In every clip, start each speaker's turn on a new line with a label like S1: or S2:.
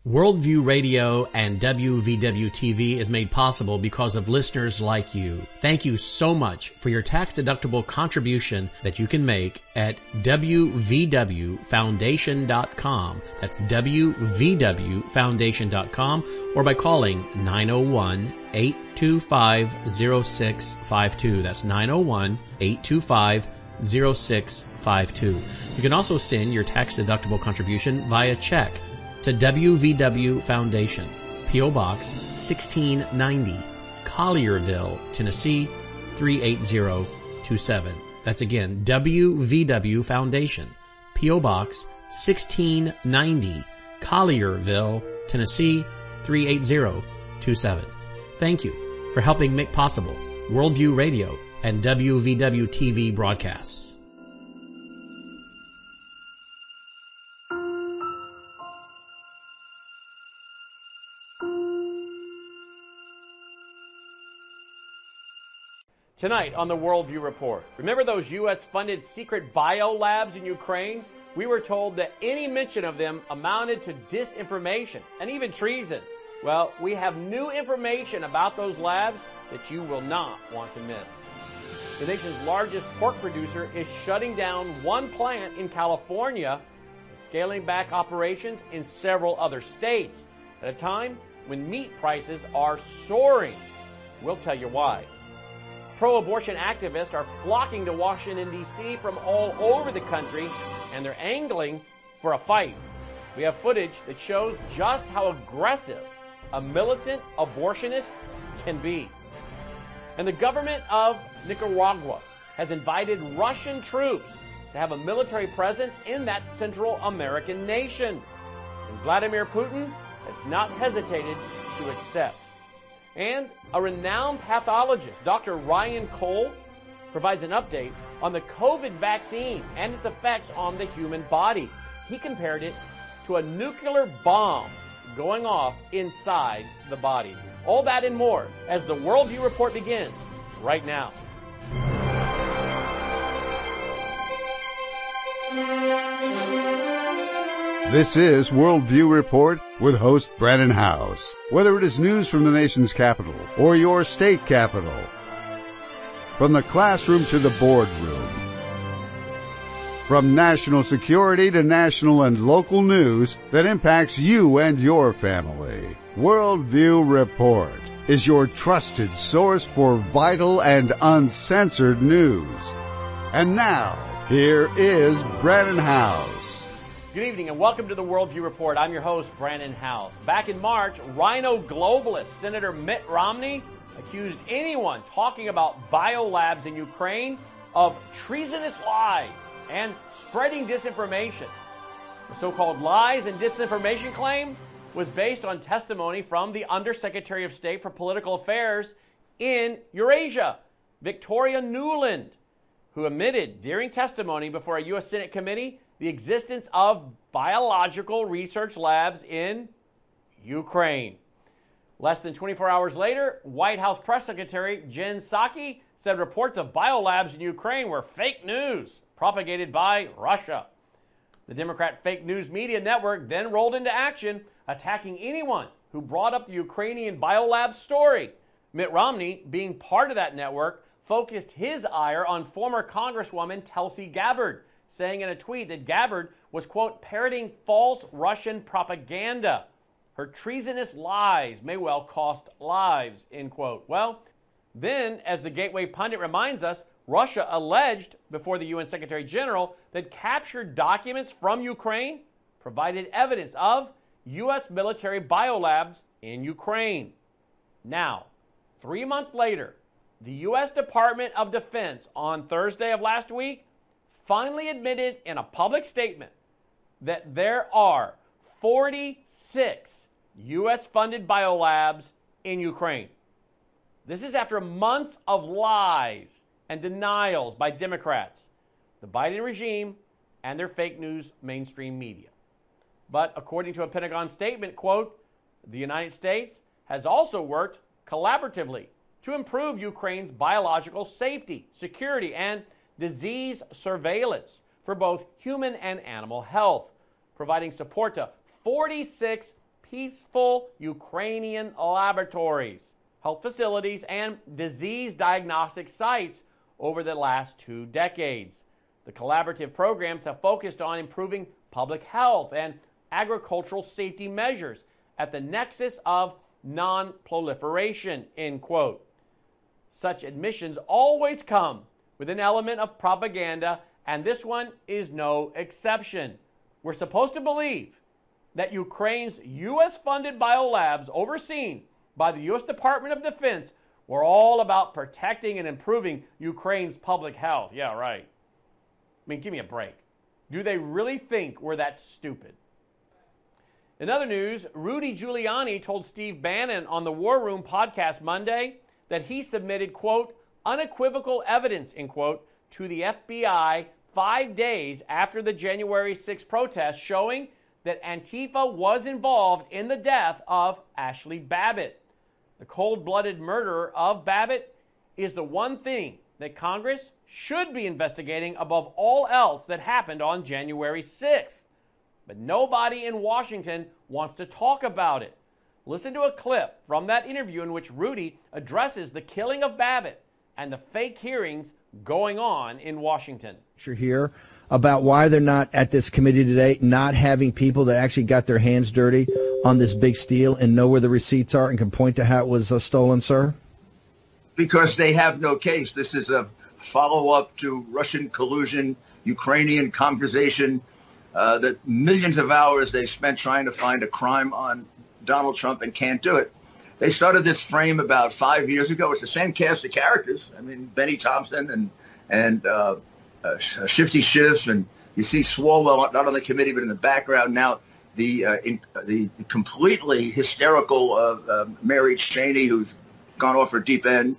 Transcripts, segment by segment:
S1: Worldview Radio and WVW-TV is made possible because of listeners like you. Thank you so much for your tax-deductible contribution that you can make at WVWFoundation.com. That's WVWFoundation.com, or by calling 901-825-0652. That's 901-825-0652. You can also send your tax-deductible contribution via check to WVW Foundation, P.O. Box 1690, Collierville, Tennessee 38027. That's again, WVW Foundation, P.O. Box 1690, Collierville, Tennessee 38027. Thank you for helping make possible Worldview Radio and WVW TV broadcasts.
S2: Tonight on the Worldview Report, remember those U.S.-funded secret biolabs in Ukraine? We were told that any mention of them amounted to disinformation and even treason. Well, we have new information about those labs that you will not want to miss. The nation's largest pork producer is shutting down one plant in California and scaling back operations in several other states at a time when meat prices are soaring. We'll tell you why. Pro-abortion activists are flocking to Washington, D.C. from all over the country, and they're angling for a fight. We have footage that shows just how aggressive a militant abortionist can be. And the government of Nicaragua has invited Russian troops to have a military presence in that Central American nation. And Vladimir Putin has not hesitated to accept. And a renowned pathologist, Dr. Ryan Cole, provides an update on the COVID vaccine and its effects on the human body. He compared it to a nuclear bomb going off inside the body. All that and more as the Worldview Report begins right now.
S3: This is Worldview Report with host Brandon House. Whether it is news from the nation's capital or your state capital, from the classroom to the boardroom, from national security to national and local news that impacts you and your family, Worldview Report is your trusted source for vital and uncensored news. And now, here is Brandon House.
S2: Good evening and welcome to the Worldview Report. I'm your host, Brandon House. Back in March, rhino globalist Senator Mitt Romney accused anyone talking about biolabs in Ukraine of treasonous lies and spreading disinformation. The so-called lies and disinformation claim was based on testimony from the Undersecretary of State for Political Affairs in Eurasia, Victoria Nuland, who admitted during testimony before a U.S. Senate committee the existence of biological research labs in Ukraine. Less than 24 hours later, White House Press Secretary Jen Psaki said reports of biolabs in Ukraine were fake news propagated by Russia. The Democrat fake news media network then rolled into action, attacking anyone who brought up the Ukrainian biolab story. Mitt Romney, being part of that network, focused his ire on former Congresswoman Tulsi Gabbard, saying in a tweet that Gabbard was, quote, parroting false Russian propaganda. Her treasonous lies may well cost lives, end quote. Well, then, as the Gateway Pundit reminds us, Russia alleged before the UN Secretary General that captured documents from Ukraine provided evidence of U.S. military biolabs in Ukraine. Now, 3 months later, the U.S. Department of Defense on Thursday of last week finally admitted in a public statement that there are 46 U.S.-funded biolabs in Ukraine. This is after months of lies and denials by Democrats, the Biden regime, and their fake news mainstream media. But according to a Pentagon statement, quote, the United States has also worked collaboratively to improve Ukraine's biological safety, security, and disease surveillance for both human and animal health, providing support to 46 peaceful Ukrainian laboratories, health facilities, and disease diagnostic sites over the last 2 decades. The collaborative programs have focused on improving public health and agricultural safety measures at the nexus of non-proliferation, end quote. Such admissions always come with an element of propaganda, and this one is no exception. We're supposed to believe that Ukraine's U.S.-funded biolabs overseen by the U.S. Department of Defense were all about protecting and improving Ukraine's public health. Yeah, right. I mean, give me a break. Do they really think we're that stupid? In other news, Rudy Giuliani told Steve Bannon on the War Room podcast Monday that he submitted, quote, unequivocal evidence, end quote, to the FBI 5 days after the January 6th protests showing that Antifa was involved in the death of Ashley Babbitt. The cold-blooded murderer of Babbitt is the one thing that Congress should be investigating above all else that happened on January 6th. But nobody in Washington wants to talk about it. Listen to a clip from that interview in which Rudy addresses the killing of Babbitt and the fake hearings going on in Washington.
S4: Here about why they're not at this committee today, not having people that actually got their hands dirty on this big steal and know where the receipts are and can point to how it was stolen, sir?
S5: Because they have no case. This is a follow-up to Russian collusion, Ukrainian conversation, that millions of hours they spent trying to find a crime on Donald Trump and can't do it. They started this frame about 5 years ago. It's the same cast of characters. I mean, Benny Thompson and Shifty Schiff, and you see Swalwell not on the committee but in the background now. The completely hysterical Mary Cheney, who's gone off her deep end.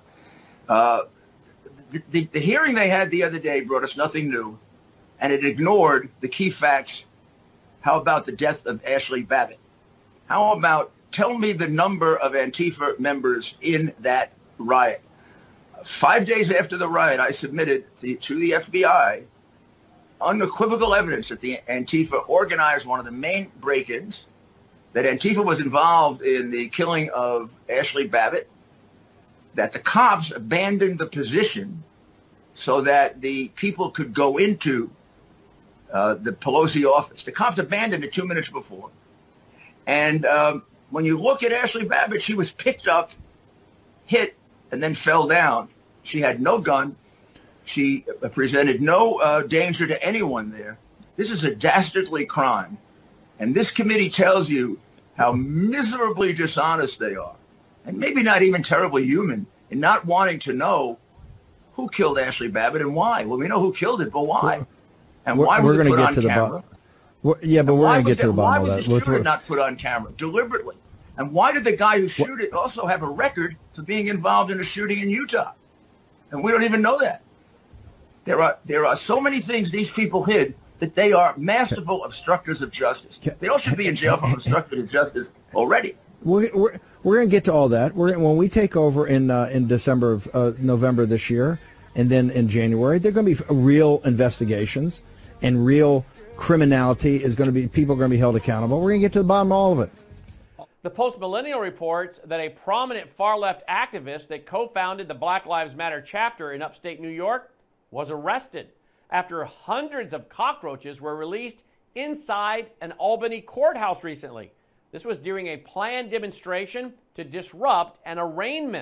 S5: The hearing they had the other day brought us nothing new, and it ignored the key facts. How about the death of Ashley Babbitt? How about tell me the number of Antifa members in that riot? 5 days after the riot, I submitted to the FBI unequivocal evidence that the Antifa organized one of the main break-ins, that Antifa was involved in the killing of Ashley Babbitt, that the cops abandoned the position so that the people could go into the Pelosi office. The cops abandoned it 2 minutes before. And when you look at Ashley Babbitt, she was picked up, hit, and then fell down. She had no gun. She presented no danger to anyone there. This is a dastardly crime. And this committee tells you how miserably dishonest they are, and maybe not even terribly human, in not wanting to know who killed Ashley Babbitt and why. Well, we know who killed it, but why? And why was it put on camera?
S4: Yeah, but we're going to get to the bottom of that.
S5: Why was the shooter not put on camera deliberately? And why did the guy who shot it also have a record for being involved in a shooting in Utah? And we don't even know that. There are so many things these people hid that they are masterful obstructors of justice. They all should be in jail for obstructing of justice already.
S4: We're going to get to all that. When we take over in November this year, and then in January, there are going to be real investigations and real criminality is going to be, people are going to be held accountable. We're going to get to the bottom of all of it.
S2: The Post-Millennial reports that a prominent far-left activist that co-founded the Black Lives Matter chapter in upstate New York was arrested after hundreds of cockroaches were released inside an Albany courthouse recently. This was during a planned demonstration to disrupt an arraignment.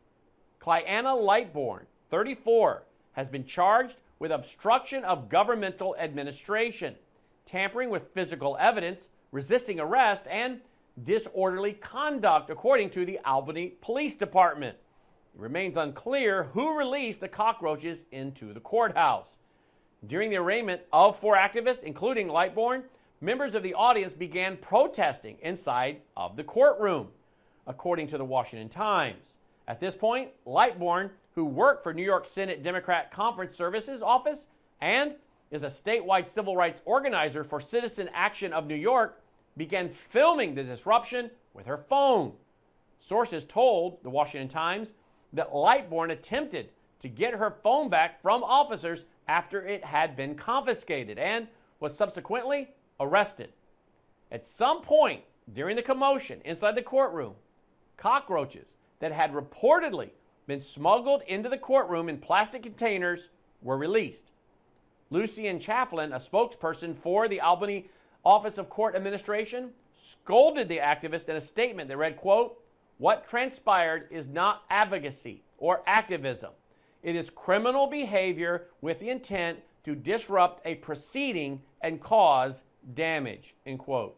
S2: Clyanna Lightbourne, 34, has been charged with obstruction of governmental administration, tampering with physical evidence, resisting arrest, and disorderly conduct, according to the Albany Police Department. It remains unclear who released the cockroaches into the courthouse. During the arraignment of 4 activists, including Lightbourne, members of the audience began protesting inside of the courtroom, according to the Washington Times. At this point, Lightbourne, who worked for New York Senate Democrat Conference Services Office and is a statewide civil rights organizer for Citizen Action of New York, began filming the disruption with her phone. Sources told the Washington Times that Lightbourne attempted to get her phone back from officers after it had been confiscated and was subsequently arrested. At some point during the commotion inside the courtroom, cockroaches that had reportedly been smuggled into the courtroom in plastic containers were released. Lucian Chafflin, a spokesperson for the Albany Office of Court Administration, scolded the activist in a statement that read, quote, "What transpired is not advocacy or activism. It is criminal behavior with the intent to disrupt a proceeding and cause damage," end quote.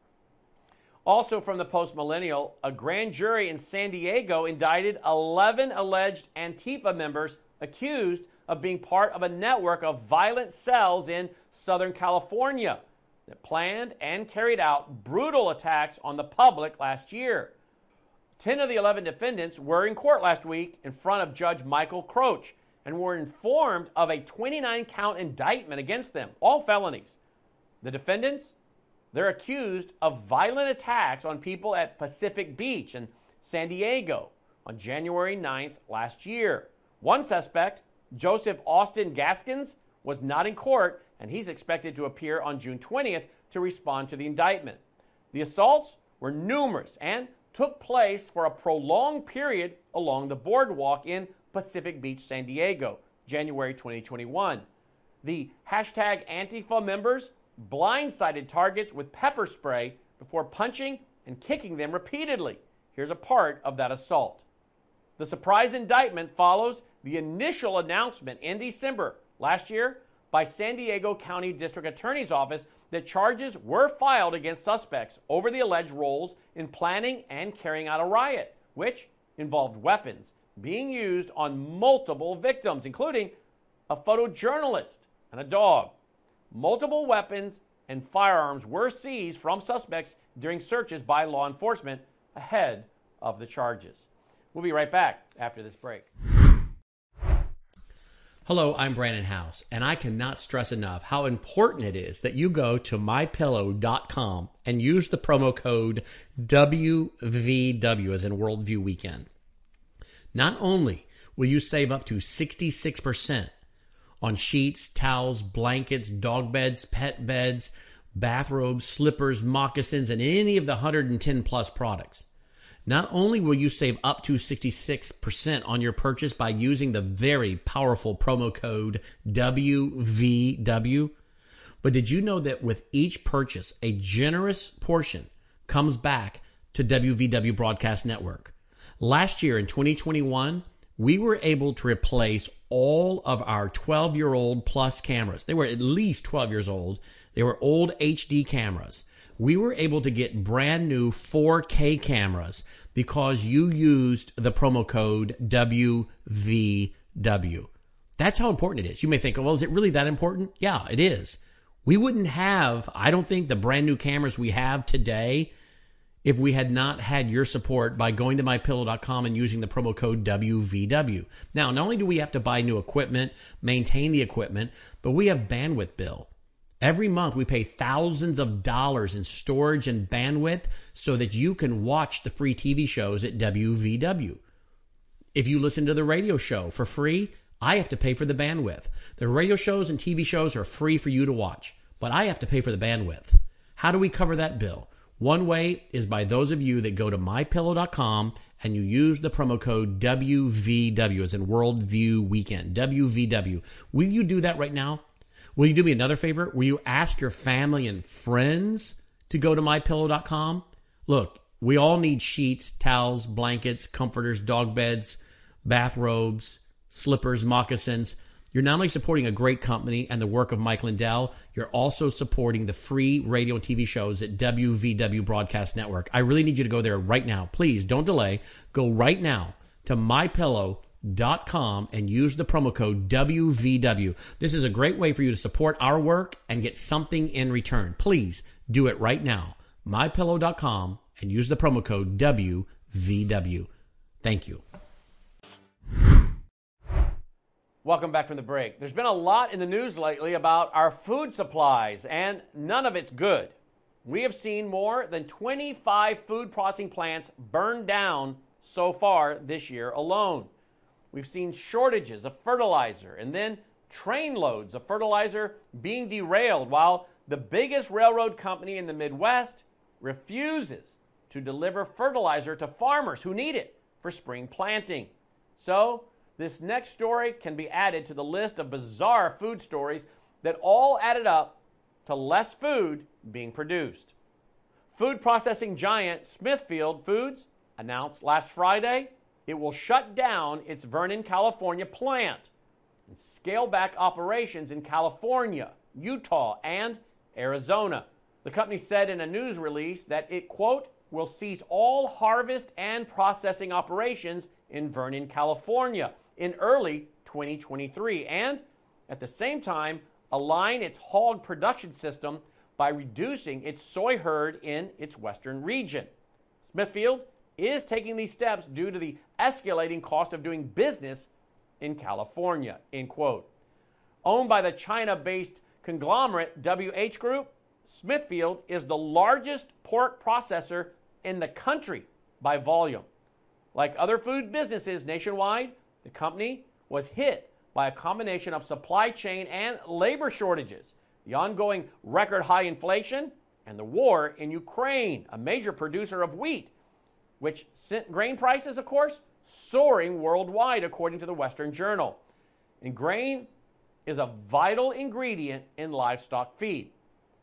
S2: Also from the Post-Millennial, a grand jury in San Diego indicted 11 alleged Antifa members accused of being part of a network of violent cells in Southern California that planned and carried out brutal attacks on the public last year. 10 of the 11 defendants were in court last week in front of Judge Michael Croach and were informed of a 29-count indictment against them, all felonies. The defendants, they're accused of violent attacks on people at Pacific Beach in San Diego on January 9th last year. One suspect, Joseph Austin Gaskins, was not in court, and he's expected to appear on June 20th to respond to the indictment. The assaults were numerous and took place for a prolonged period along the boardwalk in Pacific Beach, San Diego, January 2021. The hashtag Antifa members blindsided targets with pepper spray before punching and kicking them repeatedly. Here's a part of that assault. The surprise indictment follows the initial announcement in December last year by San Diego County District Attorney's Office that charges were filed against suspects over the alleged roles in planning and carrying out a riot, which involved weapons being used on multiple victims, including a photojournalist and a dog. Multiple weapons and firearms were seized from suspects during searches by law enforcement ahead of the charges. We'll be right back after this break.
S1: Hello, I'm Brandon House, and I cannot stress enough how important it is that you go to MyPillow.com and use the promo code WVW as in Worldview Weekend. Not only will you save up to 66% on sheets, towels, blankets, dog beds, pet beds, bathrobes, slippers, moccasins, and any of the 110 plus products. Not only will you save up to 66% on your purchase by using the very powerful promo code WVW, but did you know that with each purchase, a generous portion comes back to WVW Broadcast Network? Last year in 2021, we were able to replace all of our 12-year-old plus cameras. They were at least 12 years old. They were old HD cameras. We were able to get brand new 4K cameras because you used the promo code WVW. That's how important it is. You may think, well, is it really that important? Yeah, it is. We wouldn't have, I don't think, the brand new cameras we have today if we had not had your support by going to MyPillow.com and using the promo code WVW. Now, not only do we have to buy new equipment, maintain the equipment, but we have bandwidth bill. Every month we pay thousands of dollars in storage and bandwidth so that you can watch the free TV shows at WVW. If you listen to the radio show for free, I have to pay for the bandwidth. The radio shows and TV shows are free for you to watch, but I have to pay for the bandwidth. How do we cover that bill? One way is by those of you that go to MyPillow.com and you use the promo code WVW as in Worldview Weekend, WVW. Will you do that right now? Will you do me another favor? Will you ask your family and friends to go to MyPillow.com? Look, we all need sheets, towels, blankets, comforters, dog beds, bathrobes, slippers, moccasins. You're not only supporting a great company and the work of Mike Lindell, you're also supporting the free radio and TV shows at WVW Broadcast Network. I really need you to go there right now. Please don't delay. Go right now to MyPillow.com and use the promo code WVW. This is a great way for you to support our work and get something in return. Please do it right now. MyPillow.com and use the promo code WVW. Thank you.
S2: Welcome back from the break. There's been a lot in the news lately about our food supplies, and none of it's good. We have seen more than 25 food processing plants burned down so far this year alone. We've seen shortages of fertilizer and then trainloads of fertilizer being derailed while the biggest railroad company in the Midwest refuses to deliver fertilizer to farmers who need it for spring planting. So, this next story can be added to the list of bizarre food stories that all added up to less food being produced. Food processing giant Smithfield Foods announced last Friday it will shut down its Vernon, California plant and scale back operations in California, Utah, and Arizona. The company said in a news release that it, quote, will cease all harvest and processing operations in Vernon, California in early 2023, and at the same time align its hog production system by reducing its soy herd in its western region. Smithfield is taking these steps due to the escalating cost of doing business in California, end quote. Owned by the China-based conglomerate WH Group, Smithfield is the largest pork processor in the country by volume. Like other food businesses nationwide, the company was hit by a combination of supply chain and labor shortages, the ongoing record high inflation, and the war in Ukraine, a major producer of wheat, which sent grain prices, of course, soaring worldwide, according to the Western Journal. And grain is a vital ingredient in livestock feed.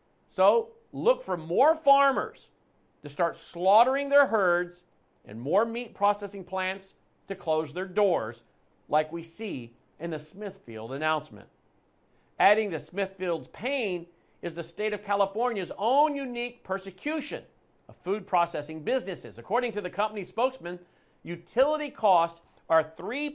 S2: So look for more farmers to start slaughtering their herds and more meat processing plants to close their doors, like we see in the Smithfield announcement. Adding to Smithfield's pain is the state of California's own unique persecution of food processing businesses. According to the company's spokesman, utility costs are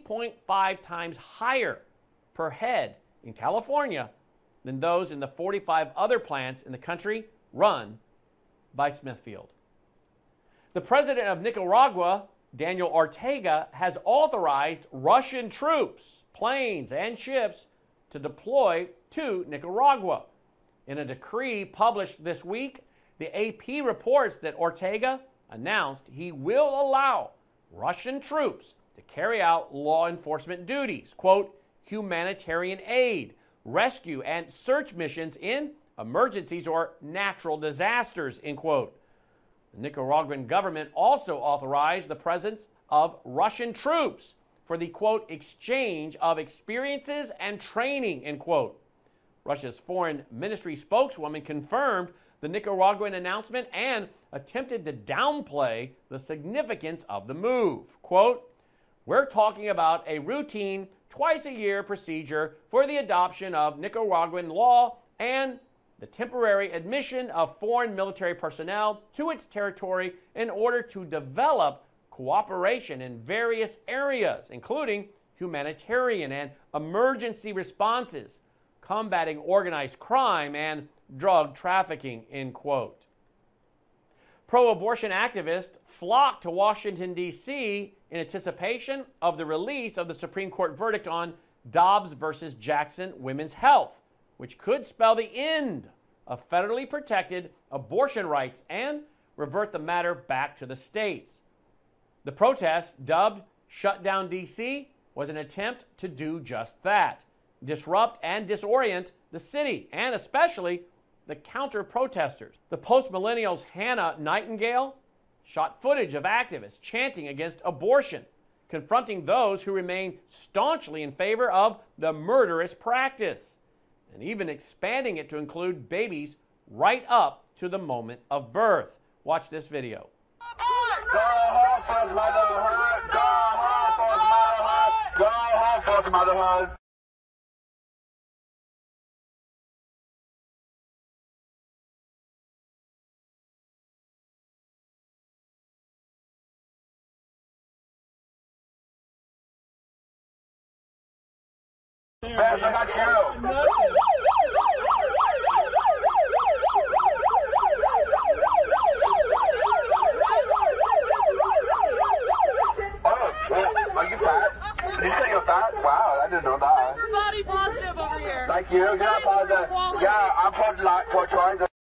S2: 3.5 times higher per head in California than those in the 45 other plants in the country run by Smithfield. The president of Nicaragua, Daniel Ortega, has authorized Russian troops, planes, and ships to deploy to Nicaragua. In a decree published this week, the AP reports that Ortega announced he will allow Russian troops to carry out law enforcement duties, quote, humanitarian aid, rescue, and search missions in emergencies or natural disasters, end quote. The Nicaraguan government also authorized the presence of Russian troops for the, quote, exchange of experiences and training, end quote. Russia's foreign ministry spokeswoman confirmed the Nicaraguan announcement and attempted to downplay the significance of the move. Quote, we're talking about a routine twice-a-year procedure for the adoption of Nicaraguan law and the temporary admission of foreign military personnel to its territory in order to develop cooperation in various areas, including humanitarian and emergency responses, combating organized crime, and drug trafficking, end quote. Pro-abortion activists flocked to Washington, D.C. in anticipation of the release of the Supreme Court verdict on Dobbs versus Jackson Women's Health, which could spell the end of federally protected abortion rights and revert the matter back to the states. The protest, dubbed Shut Down D.C., was an attempt to do just that, disrupt and disorient the city, and especially the counter-protesters. The post-millennials Hannah Nightingale shot footage of activists chanting against abortion, confronting those who remain staunchly in favor of the murderous practice, and even expanding it to include babies right up to the moment of birth. Watch this video.
S6: Go home for motherhood! Go home for motherhood! Go home for motherhood! Fast, I got you! Oh, are you fat? Did you say you're fat? Wow, I didn't know that.
S7: You're body positive over here.
S6: Thank you. You're not positive. Yeah, I'm for trying to.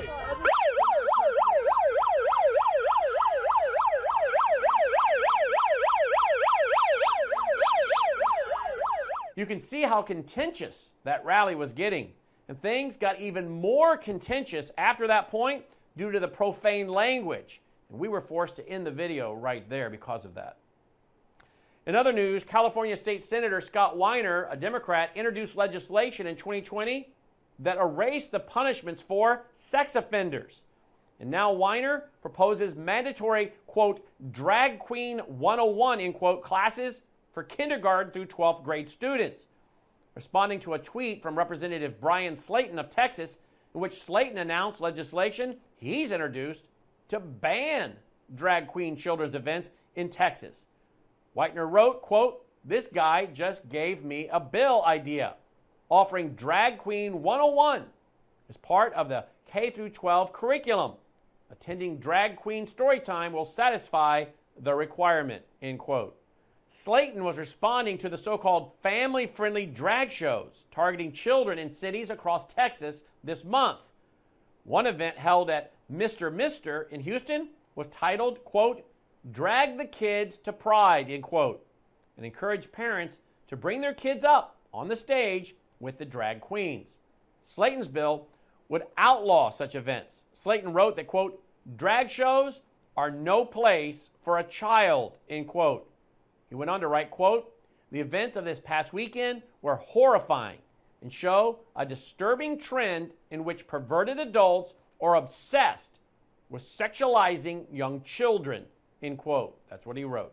S2: You can see how contentious that rally was getting. And things got even more contentious after that point due to the profane language. And we were forced to end the video right there because of that. In other news, California State Senator Scott Weiner, a Democrat, introduced legislation in 2020 that erased the punishments for sex offenders. And now Weiner proposes mandatory, quote, drag queen 101, end quote, classes for kindergarten through 12th grade students. Responding to a tweet from Representative Brian Slayton of Texas, in which Slayton announced legislation he's introduced to ban drag queen children's events in Texas. Weiner wrote, quote, this guy just gave me a bill idea, offering Drag Queen 101 as part of the K-12 curriculum. Attending Drag Queen Storytime will satisfy the requirement, end quote. Slayton was responding to the so-called family-friendly drag shows targeting children in cities across Texas this month. One event held at Mr. Mister in Houston was titled, quote, Drag the Kids to Pride, end quote, and encouraged parents to bring their kids up on the stage with the drag queens. Slayton's bill would outlaw such events. Slayton wrote that, quote, drag shows are no place for a child, end quote. He went on to write, quote, the events of this past weekend were horrifying and show a disturbing trend in which perverted adults are obsessed with sexualizing young children, end quote. That's what he wrote.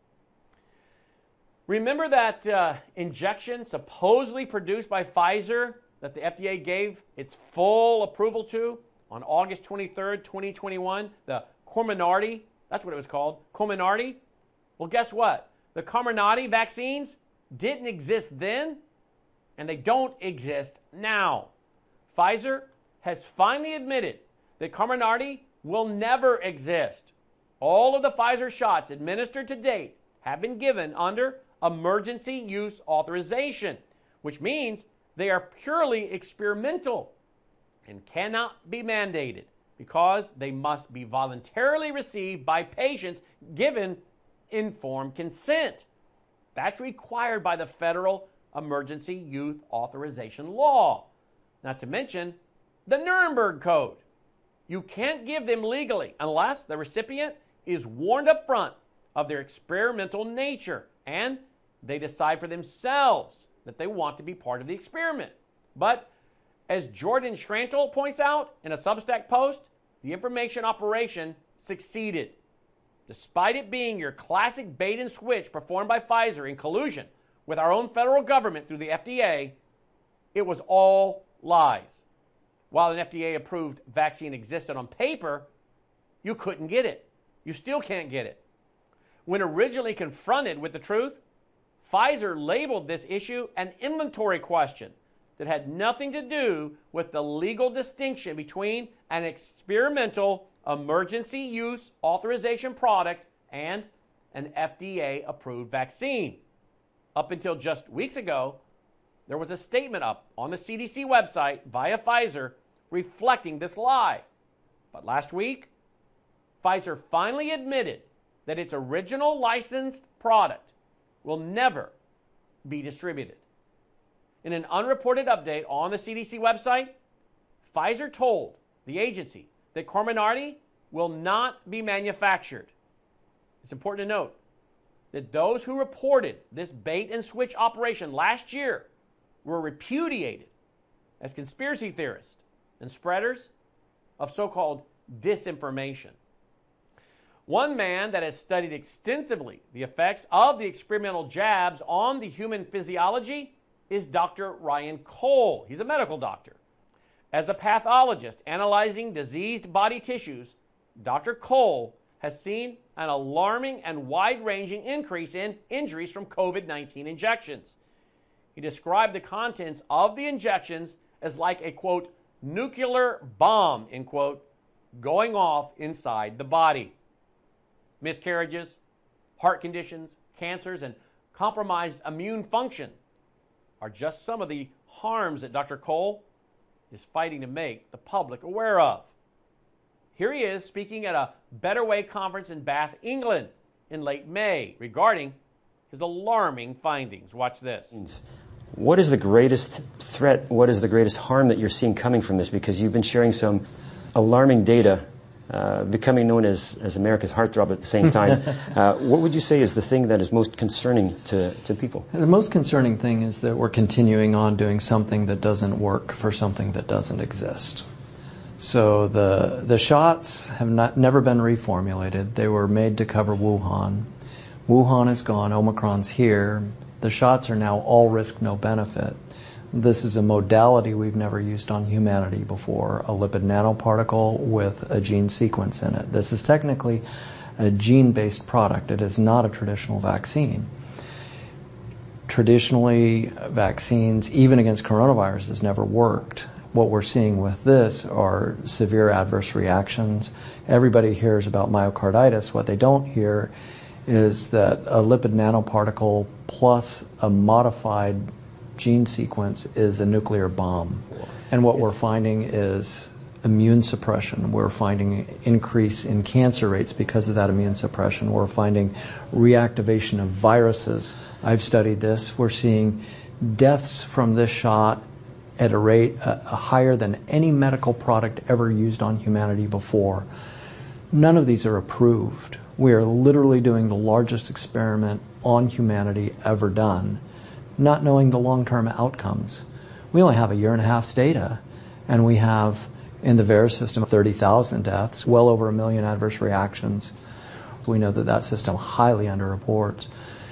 S2: Remember that injection supposedly produced by Pfizer that the FDA gave its full approval to on August 23rd, 2021, the Comirnaty, that's what it was called, Comirnaty? Well, guess what? The Comirnaty vaccines didn't exist then, and they don't exist now. Pfizer has finally admitted that Comirnaty will never exist. All of the Pfizer shots administered to date have been given under emergency use authorization, which means they are purely experimental and cannot be mandated because they must be voluntarily received by patients given informed consent. That's required by the federal emergency use authorization law. Not to mention the Nuremberg Code. You can't give them legally unless the recipient is warned up front of their experimental nature and they decide for themselves that they want to be part of the experiment. But as Jordan Schrantel points out in a Substack post, the information operation succeeded. Despite it being your classic bait and switch performed by Pfizer in collusion with our own federal government through the FDA, it was all lies. While an FDA-approved vaccine existed on paper, you couldn't get it. You still can't get it. When originally confronted with the truth, Pfizer labeled this issue an inventory question that had nothing to do with the legal distinction between an experimental emergency use authorization product and an FDA-approved vaccine. Up until just weeks ago, there was a statement up on the CDC website via Pfizer reflecting this lie. But last week, Pfizer finally admitted that its original licensed product will never be distributed. In an unreported update on the CDC website, Pfizer told the agency that Comirnaty will not be manufactured. It's important to note that those who reported this bait and switch operation last year were repudiated as conspiracy theorists and spreaders of so-called disinformation. One man that has studied extensively the effects of the experimental jabs on the human physiology is Dr. Ryan Cole. He's a medical doctor. As a pathologist analyzing diseased body tissues, Dr. Cole has seen an alarming and wide-ranging increase in injuries from COVID-19 injections. He described the contents of the injections as like a, quote, nuclear bomb, end quote, going off inside the body. Miscarriages, heart conditions, cancers, and compromised immune function are just some of the harms that Dr. Cole is fighting to make the public aware of. Here he is speaking at a Better Way conference in Bath, England in late May regarding his alarming findings. Watch this.
S8: What is the greatest threat? What is the greatest harm that you're seeing coming from this? Because you've been sharing some alarming data, becoming known as America's heartthrob at the same time. What would you say is the thing that is most concerning to people?
S9: The most concerning thing is that we're continuing on doing something that doesn't work for something that doesn't exist. So the shots have never been reformulated. They were made to cover Wuhan. Wuhan is gone. Omicron's here. The shots are now all risk, no benefit. This is a modality we've never used on humanity before, a lipid nanoparticle with a gene sequence in it. This is technically a gene-based product. It is not a traditional vaccine. Traditionally, vaccines, even against coronaviruses, never worked. What we're seeing with this are severe adverse reactions. Everybody hears about myocarditis. What they don't hear is that a lipid nanoparticle plus a modified gene sequence is a nuclear bomb. And what we're finding is immune suppression. We're finding increase in cancer rates because of that immune suppression. We're finding reactivation of viruses. I've studied this. We're seeing deaths from this shot at a rate higher than any medical product ever used on humanity before. None of these are approved. We are literally doing the largest experiment on humanity ever done, not knowing the long-term outcomes. We only have a year and a half's data, and we have, in the VAERS system, 30,000 deaths, well over 1 million adverse reactions. We know that system highly underreports.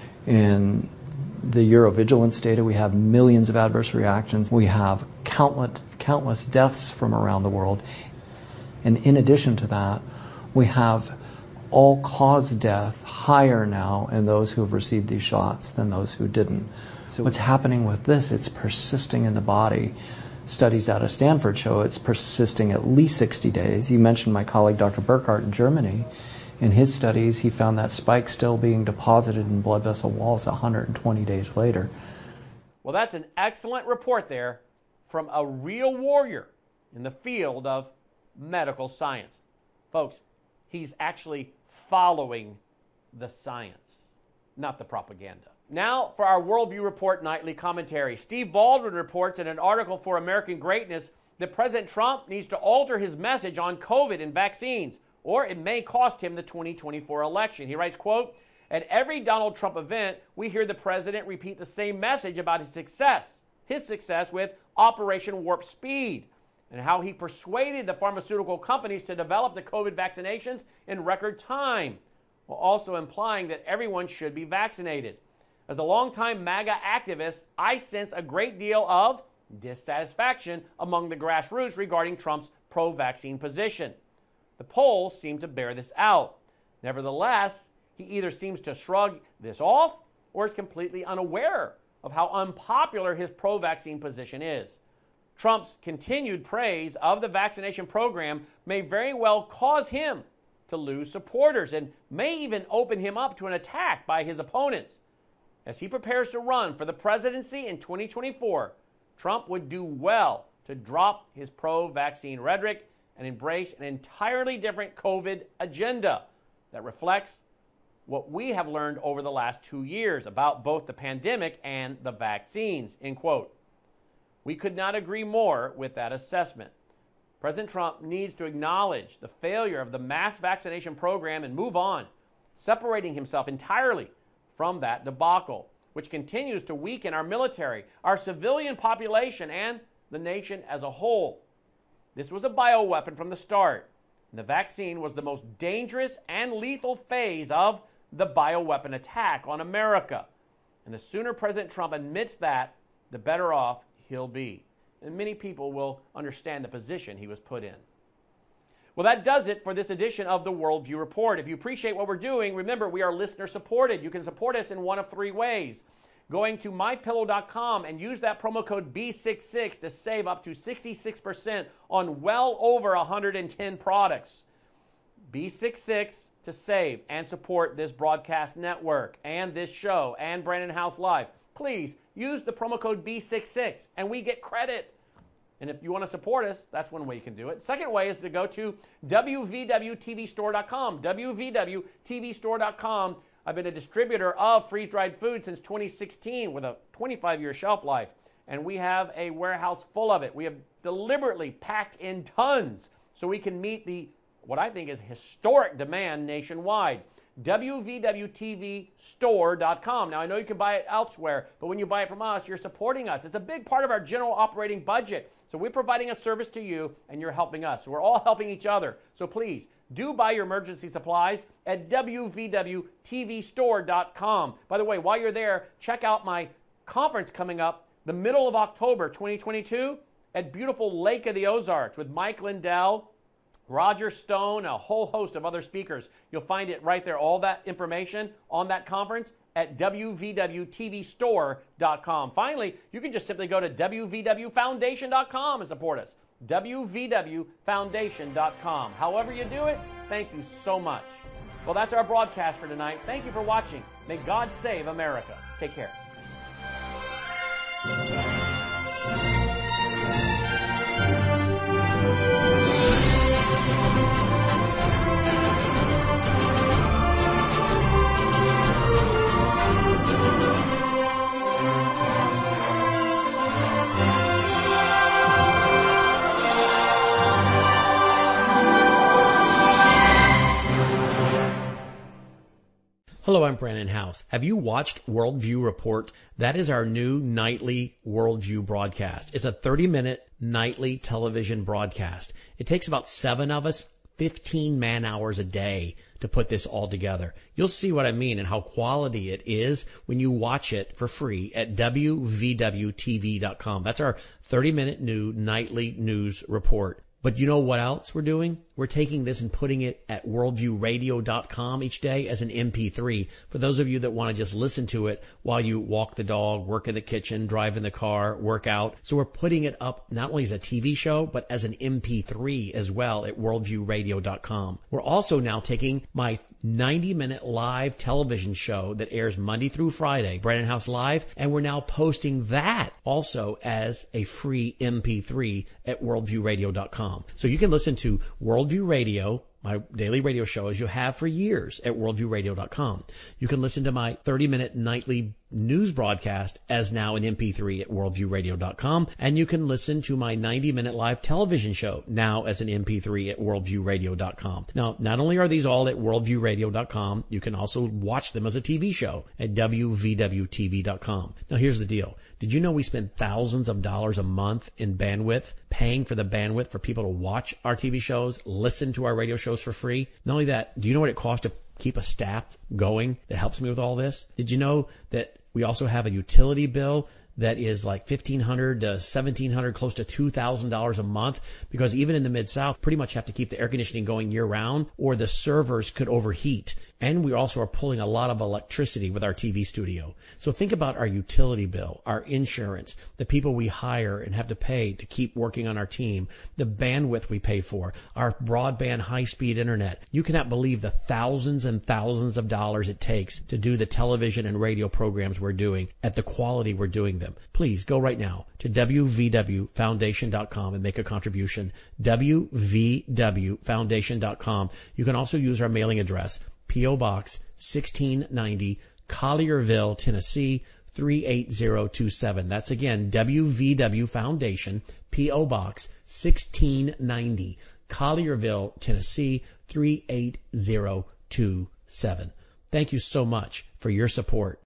S9: In the Eurovigilance data, we have millions of adverse reactions. We have countless deaths from around the world. And in addition to that, we have all-cause death higher now in those who have received these shots than those who didn't. So what's happening with this, it's persisting in the body. Studies out of Stanford show it's persisting at least 60 days. You mentioned my colleague Dr. Burkhardt in Germany. In his studies, he found that spike still being deposited in blood vessel walls 120 days later.
S2: Well, that's an excellent report there from a real warrior in the field of medical science. Folks, he's actually following the science, not the propaganda. Now for our Worldview Report nightly commentary. Steve Baldwin reports in an article for American Greatness that President Trump needs to alter his message on COVID and vaccines, or it may cost him the 2024 election. He writes, quote, "At every Donald Trump event, we hear the president repeat the same message about his success with Operation Warp Speed, and how he persuaded the pharmaceutical companies to develop the COVID vaccinations in record time, while also implying that everyone should be vaccinated. As a longtime MAGA activist, I sense a great deal of dissatisfaction among the grassroots regarding Trump's pro-vaccine position. The polls seem to bear this out. Nevertheless, he either seems to shrug this off or is completely unaware of how unpopular his pro-vaccine position is. Trump's continued praise of the vaccination program may very well cause him to lose supporters and may even open him up to an attack by his opponents. As he prepares to run for the presidency in 2024, Trump would do well to drop his pro-vaccine rhetoric and embrace an entirely different COVID agenda that reflects what we have learned over the last 2 years about both the pandemic and the vaccines," end quote. We could not agree more with that assessment. President Trump needs to acknowledge the failure of the mass vaccination program and move on, separating himself entirely from that debacle, which continues to weaken our military, our civilian population, and the nation as a whole. This was a bioweapon from the start, and the vaccine was the most dangerous and lethal phase of the bioweapon attack on America. And the sooner President Trump admits that, the better off he'll be. And many people will understand the position he was put in. Well, that does it for this edition of the Worldview Report. If you appreciate what we're doing, remember we are listener supported. You can support us in one of three ways. Going to mypillow.com and use that promo code B66 to save up to 66% on well over 110 products. B66 to save and support this broadcast network and this show and Brandon House Live. Please use the promo code B66 and we get credit. And if you want to support us, that's one way you can do it. Second way is to go to wvwtvstore.com, wvwtvstore.com. I've been a distributor of freeze-dried food since 2016 with a 25-year shelf life, and we have a warehouse full of it. We have deliberately packed in tons so we can meet what I think is historic demand nationwide. wvwtvstore.com. Now, I know you can buy it elsewhere, but when you buy it from us, you're supporting us. It's a big part of our general operating budget. So we're providing a service to you, and you're helping us. So we're all helping each other. So please, do buy your emergency supplies at wvwtvstore.com. By the way, while you're there, check out my conference coming up the middle of October 2022 at beautiful Lake of the Ozarks with Mike Lindell, Roger Stone, a whole host of other speakers. You'll find it right there, all that information on that conference at wvwtvstore.com. Finally, you can just simply go to wvwfoundation.com and support us. wvwfoundation.com. However you do it, thank you so much. Well, that's our broadcast for tonight. Thank you for watching. May God save America. Take care.
S1: Hello, I'm Brandon House. Have you watched Worldview Report? That is our new nightly Worldview broadcast. It's a 30-minute nightly television broadcast. It takes about 7 of us, 15 man-hours a day to put this all together. You'll see what I mean and how quality it is when you watch it for free at wvwtv.com. That's our 30-minute new nightly news report. But you know what else we're doing? We're taking this and putting it at worldviewradio.com each day as an MP3 for those of you that want to just listen to it while you walk the dog, work in the kitchen, drive in the car, work out. So we're putting it up not only as a TV show, but as an MP3 as well at worldviewradio.com. We're also now taking my 90-minute live television show that airs Monday through Friday, Brandon House Live, and we're now posting that also as a free MP3 at worldviewradio.com. So you can listen to Worldview Radio, my daily radio show, as you have for years at worldviewradio.com. You can listen to my 30-minute nightly news broadcast as now an MP3 at worldviewradio.com. And you can listen to my 90-minute live television show now as an MP3 at worldviewradio.com. Now, not only are these all at worldviewradio.com, you can also watch them as a TV show at wvwtv.com. Now, here's the deal. Did you know we spend thousands of dollars a month in bandwidth, paying for the bandwidth for people to watch our TV shows, listen to our radio shows for free? Not only that, do you know what it costs to keep a staff going that helps me with all this? Did you know that we also have a utility bill that is like $1,500 to $1,700, close to $2,000 a month, because even in the Mid-South, pretty much have to keep the air conditioning going year-round, or the servers could overheat. And we also are pulling a lot of electricity with our TV studio. So think about our utility bill, our insurance, the people we hire and have to pay to keep working on our team, the bandwidth we pay for, our broadband high-speed internet. You cannot believe the thousands and thousands of dollars it takes to do the television and radio programs we're doing at the quality we're doing them. Please go right now to wvwfoundation.com and make a contribution. wvwfoundation.com. You can also use our mailing address, P.O. Box 1690, Collierville, Tennessee 38027. That's again WVW Foundation, P.O. Box 1690, Collierville, Tennessee 38027. Thank you so much for your support.